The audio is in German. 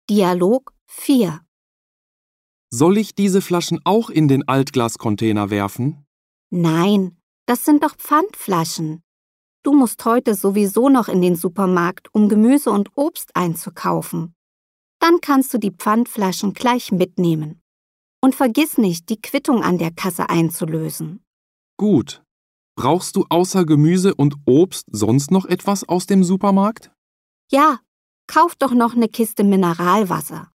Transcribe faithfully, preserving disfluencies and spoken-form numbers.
Dialog vier. Soll ich diese Flaschen auch in den Altglascontainer werfen? Nein, das sind doch Pfandflaschen. Du musst heute sowieso noch in den Supermarkt, um Gemüse und Obst einzukaufen. Dann kannst du die Pfandflaschen gleich mitnehmen. Und vergiss nicht, die Quittung an der Kasse einzulösen. Gut. Brauchst du außer Gemüse und Obst sonst noch etwas aus dem Supermarkt? Ja, kauf doch noch eine Kiste Mineralwasser.